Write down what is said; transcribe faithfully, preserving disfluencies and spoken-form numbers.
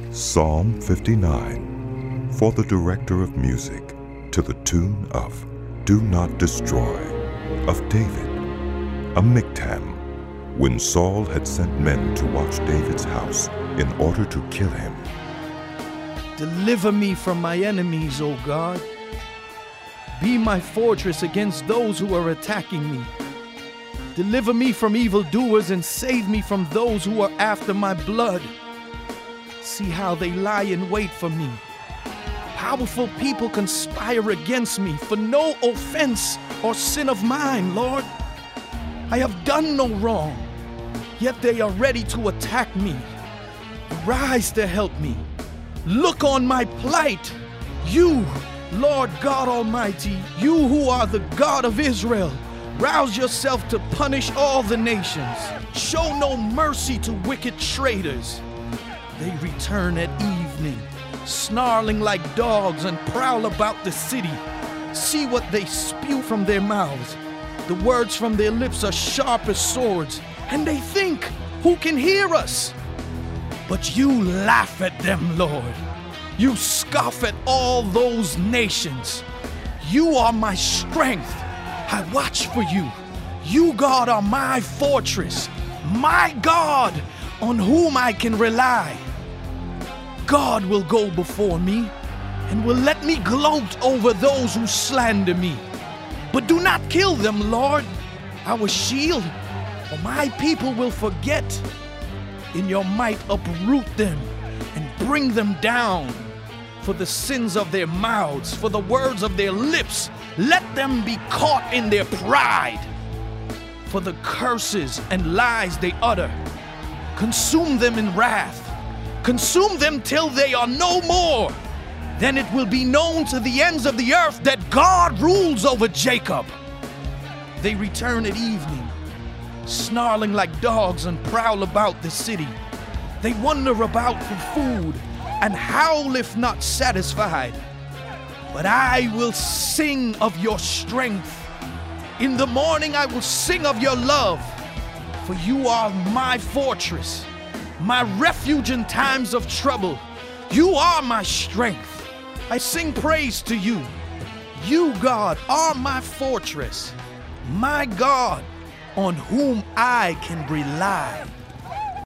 Psalm fifty-nine, for the director of music, to the tune of Do Not Destroy, of David, a miktam, when Saul had sent men to watch David's house in order to kill him. Deliver me from my enemies, O God. Be my fortress against those who are attacking me. Deliver me from evildoers and save me from those who are after my blood. See how they lie in wait for me. Powerful people conspire against me for no offense or sin of mine, Lord. I have done no wrong, yet they are ready to attack me. Rise to help me. Look on my plight. You, Lord God Almighty, you who are the God of Israel, rouse yourself to punish all the nations. Show no mercy to wicked traitors. They return at evening, snarling like dogs, and prowl about the city. See what they spew from their mouths. The words from their lips are sharp as swords, and they think, who can hear us? But you laugh at them, Lord. You scoff at all those nations. You are my strength. I watch for you. You, God, are my fortress, my God, on whom I can rely. God will go before me and will let me gloat over those who slander me. But do not kill them, Lord, our shield, or my people will forget. In your might uproot them and bring them down. For the sins of their mouths, for the words of their lips, let them be caught in their pride. For the curses and lies they utter, consume them in wrath. Consume them till they are no more. Then it will be known to the ends of the earth that God rules over Jacob. They return at evening, snarling like dogs, and prowl about the city. They wander about for food and howl if not satisfied. But I will sing of your strength. In the morning I will sing of your love, for you are my fortress, my refuge in times of trouble. You are my strength. I sing praise to you. You, God, are my fortress, my God, on whom I can rely.